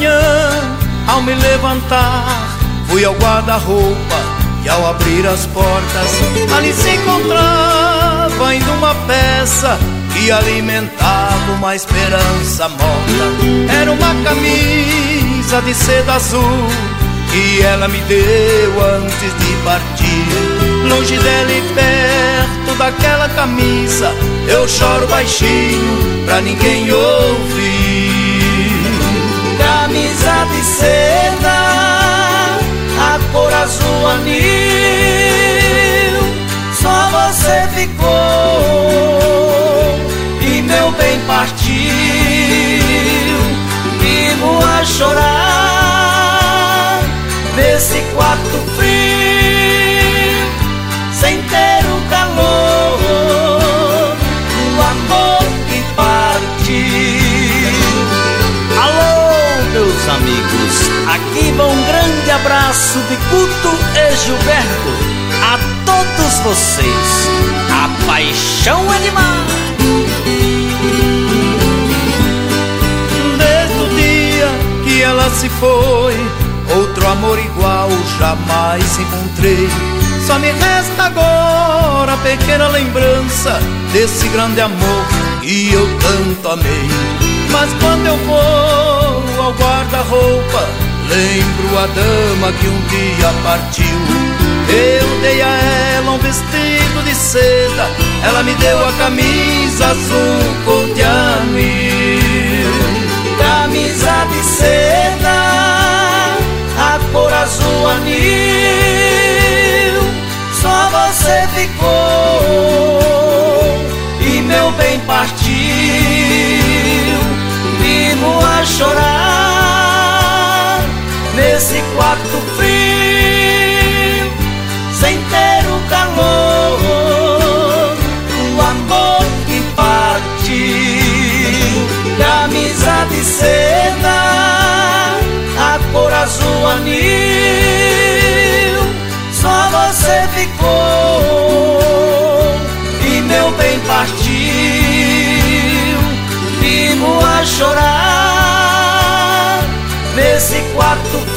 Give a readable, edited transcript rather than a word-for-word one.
manhã, ao me levantar, fui ao guarda-roupa e ao abrir as portas, ali se encontrava ainda uma peça que alimentava uma esperança morta. Era uma camisa de seda azul que ela me deu antes de partir. Longe dela e perto daquela camisa, eu choro baixinho pra ninguém ouvir. Camisa de seda, a cor azul anil, só você ficou e meu bem partiu. Vivo a chorar nesse quarto frio, sem ter o calor do amor que partiu. Alô, meus amigos, aqui vai um grande abraço de Guto e Gilberto a todos vocês. A paixão é demais. Desde o dia que ela se foi, outro amor igual jamais encontrei. Só me resta agora a pequena lembrança desse grande amor que eu tanto amei. Mas quando eu vou ao guarda-roupa, lembro a dama que um dia partiu. Eu dei a ela um vestido de seda, ela me deu a camisa azul cor de anil. Camisa de seda, a cor azul anil, só você ficou e meu bem partiu. Vivo a chorar nesse quarto frio, sem ter o calor do amor que partiu. Camisa de seda, a cor azul anil, só você ficou e meu bem partiu. Vivo a chorar nesse quarto